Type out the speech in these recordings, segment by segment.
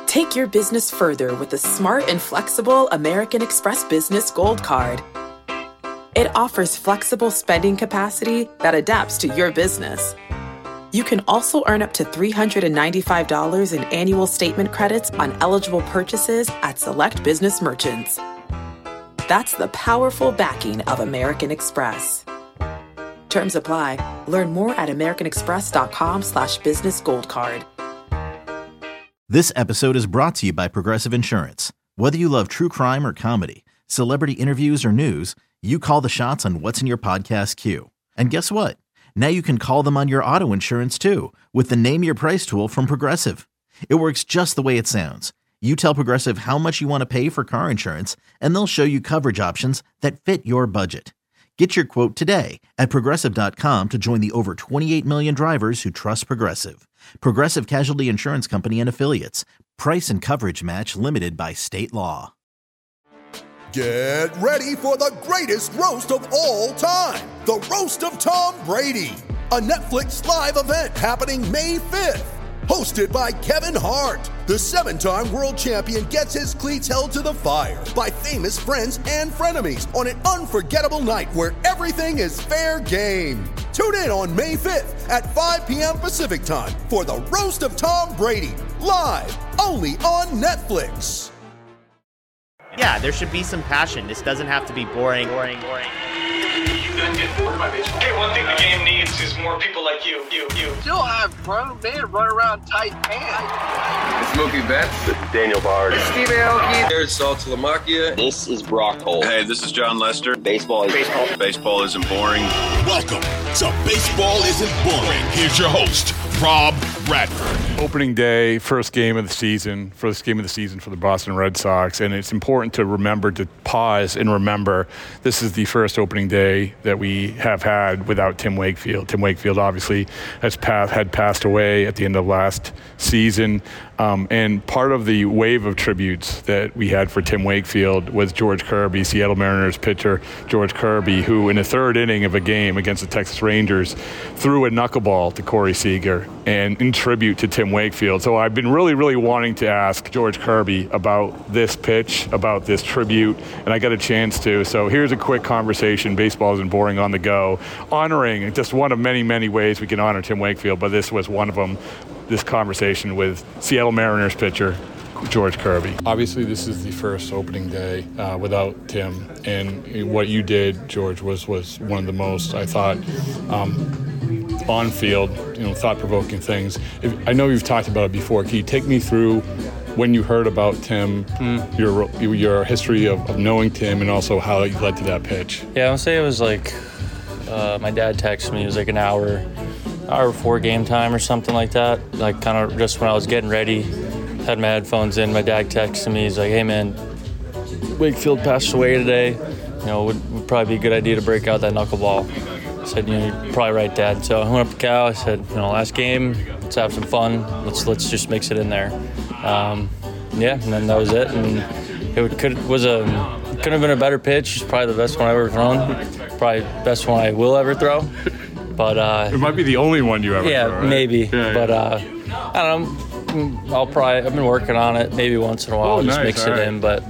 Take your business further with the smart and flexible American Express Business Gold Card. It offers flexible spending capacity that adapts to your business. You can also earn up to $395 in annual statement credits on eligible purchases at select business merchants. That's the powerful backing of American Express. Terms apply. Learn more at americanexpress.com/business gold card. This episode is brought to you by Progressive Insurance. Whether you love true crime or comedy, celebrity interviews or news, you call the shots on what's in your podcast queue. And guess what? Now you can call them on your auto insurance too with the Name Your Price tool from Progressive. It works just the way it sounds. You tell Progressive how much you want to pay for car insurance, and they'll show you coverage options that fit your budget. Get your quote today at Progressive.com to join the over 28 million drivers who trust Progressive. Progressive Casualty Insurance Company and Affiliates. Price and coverage match limited by state law. Get ready for the greatest roast of all time. The Roast of Tom Brady. A Netflix live event happening May 5th. Hosted by Kevin Hart. The 7-time world champion gets his cleats held to the fire by famous friends and frenemies on an unforgettable night where everything is fair game. Tune in on May 5th at 5 p.m. Pacific time for the Roast of Tom Brady. Live only on Netflix. Yeah, there should be some passion. This doesn't have to be boring. Hey, one thing the game needs is more people like you. Still have grown men run around tight pants. Smokey Betts. This is Daniel Bard. Steve Aoki. There's Saul Talamacchia. This is Brock Holt. Hey, this is John Lester. Baseball isn't boring. Welcome to Baseball Isn't Boring. Here's your host, Rob Bradford. Opening day, first game of the season for the Boston Red Sox, and it's important to remember to pause and remember this is the first opening day that we have had without Tim Wakefield. Tim Wakefield obviously had passed away at the end of last season, and part of the wave of tributes that we had for Tim Wakefield was George Kirby, Seattle Mariners pitcher George Kirby, who in the third inning of a game against the Texas Rangers threw a knuckleball to Corey Seager and in tribute to Tim Wakefield. So I've been really wanting to ask George Kirby about this pitch, about this tribute, and I got a chance to. So here's a quick conversation. Baseball isn't boring on the go, honoring just one of many ways we can honor Tim Wakefield, but this was one of them. This conversation with Seattle Mariners pitcher George Kirby. Obviously, this is the first opening day without Tim, and what you did, George, was one of the most, I thought, on-field, thought-provoking things. I know you've talked about it before. Can you take me through when you heard about Tim, your history of knowing Tim, and also how you led to that pitch? Yeah, I would say it was like my dad texted me. It was like an hour before game time or something like that. Like kind of just when I was getting ready, had my headphones in. My dad texted me. He's like, "Hey man, Wakefield passed away today. Would probably be a good idea to break out that knuckleball." I said, "You're probably right, Dad." So I went up to Cal. I said, "Last game, let's have some fun. Let's just mix it in there." And then that was it. And it couldn't have been a better pitch. It's probably the best one I've ever thrown. Probably the best one I will ever throw. But it might be the only one you ever throw, right? Maybe. Yeah. But I don't know. I've been working on it. Maybe once in a while, just mix it in. But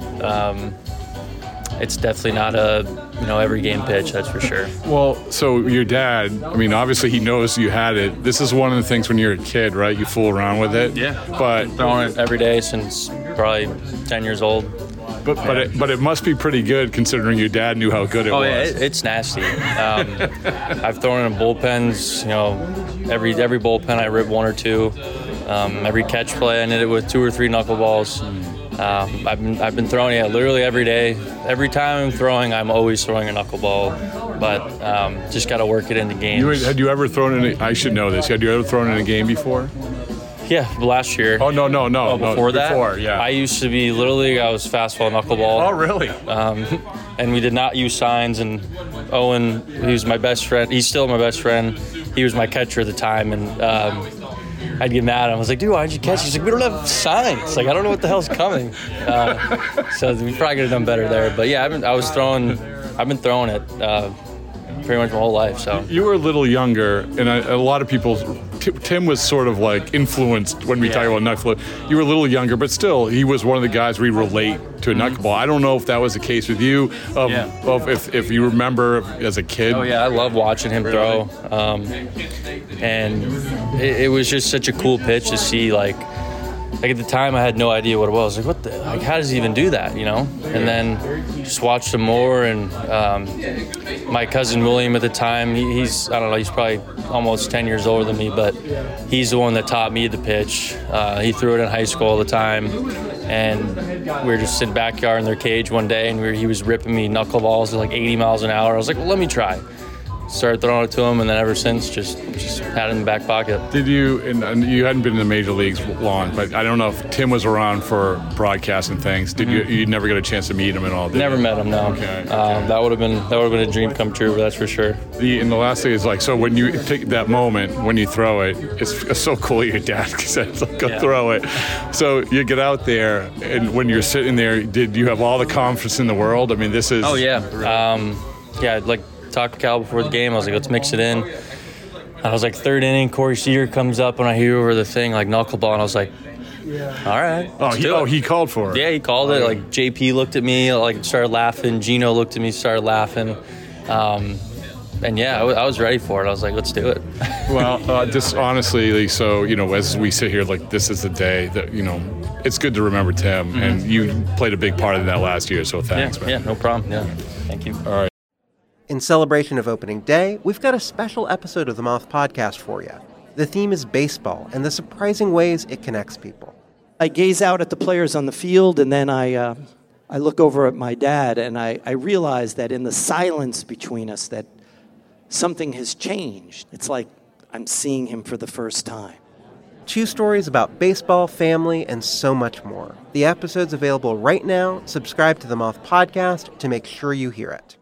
it's definitely not a every game pitch, that's for sure. Well, so your dad, obviously he knows you had it. This is one of the things when you're a kid, right? You fool around with it. Yeah. But throwing it every day since probably 10 years old. But it must be pretty good considering your dad knew how good it was. Oh yeah, it's nasty. I've thrown it in bullpens. Every bullpen I rip one or two. Every catch play I did it with 2 or 3 knuckleballs. I've been throwing it literally every day. Every time I'm throwing, I'm always throwing a knuckleball. But just got to work it into games. Had you ever thrown in? I should know this. Had you ever thrown in a game before? Yeah, last year. Oh, no. Before that? Before, yeah. I used to be, I was fastball knuckleball. Oh, really? And we did not use signs, and Owen, he was my best friend. He's still my best friend. He was my catcher at the time, and I'd get mad. I was like, dude, why'd you catch? He's like, we don't have signs. Like, I don't know what the hell's coming. So we probably could have done better there. But yeah, I've been throwing it pretty much my whole life. So you were a little younger, and a lot of people Tim was sort of like influenced when we talk about knuckleball. You were a little younger, but still, he was one of the guys we relate to a knuckleball. I don't know if that was the case with you, if you remember as a kid. Oh, yeah, I love watching him throw. And it was just such a cool pitch to see, like at the time I had no idea what it was. Like, how does he even do that, you know? And then just watched some more, and my cousin William at the time, he's probably almost 10 years older than me, but he's the one that taught me the pitch. He threw it in high school all the time, and we were just in the backyard in their cage one day, and he was ripping me knuckleballs at like 80 miles an hour. I was like, well, let me try. Started throwing it to him, and then ever since, just had it in the back pocket. Did you, and you hadn't been in the major leagues long, but I don't know if Tim was around for broadcast and things. Did you never get a chance to meet him at all? Never met him, no. Okay. That would have been a dream come true, that's for sure. And the last thing is like, so when you take that moment, when you throw it, it's so cool your dad said, like, go throw it. So you get out there, and when you're sitting there, did you have all the confidence in the world? I mean, this is... Oh, yeah. Like, talked to Cal before the game. I was like, let's mix it in. I was like, third inning, Corey Seager comes up, and I hear over the thing, like, knuckleball, and I was like, all right. He called for it. Yeah, he called it. Like, JP looked at me, like, started laughing. Gino looked at me, started laughing. And yeah, I was ready for it. I was like, let's do it. Well, just honestly, so, you know, as we sit here, like, this is the day that, you know, it's good to remember Tim, and you played a big part of that last year, so thanks, man. Yeah, no problem. Yeah, thank you. All right. In celebration of opening day, we've got a special episode of the Moth Podcast for you. The theme is baseball and the surprising ways it connects people. I gaze out at the players on the field, and then I look over at my dad, and I realize that in the silence between us that something has changed. It's like I'm seeing him for the first time. 2 stories about baseball, family, and so much more. The episode's available right now. Subscribe to the Moth Podcast to make sure you hear it.